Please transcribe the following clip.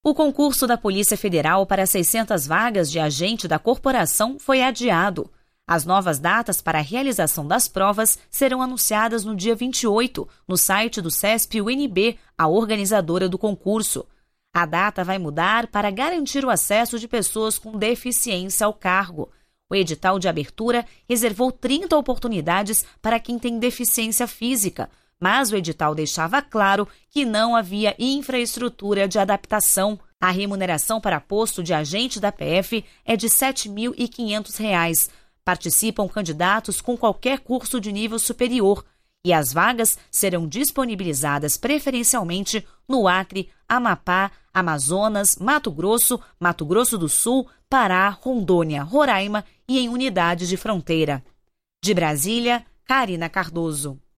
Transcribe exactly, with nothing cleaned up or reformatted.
O concurso da Polícia Federal para seiscentas vagas de agente da corporação foi adiado. As novas datas para a realização das provas serão anunciadas no dia vinte e oito, no site do SESP-U N B, a organizadora do concurso. A data vai mudar para garantir o acesso de pessoas com deficiência ao cargo. O edital de abertura reservou trinta oportunidades para quem tem deficiência física, mas o edital deixava claro que não havia infraestrutura de adaptação. A remuneração para posto de agente da P F é de sete mil e quinhentos reais. Participam candidatos com qualquer curso de nível superior e as vagas serão disponibilizadas preferencialmente no Acre, Amapá, Amazonas, Mato Grosso, Mato Grosso do Sul, Pará, Rondônia, Roraima e em unidades de fronteira. De Brasília, Karina Cardoso.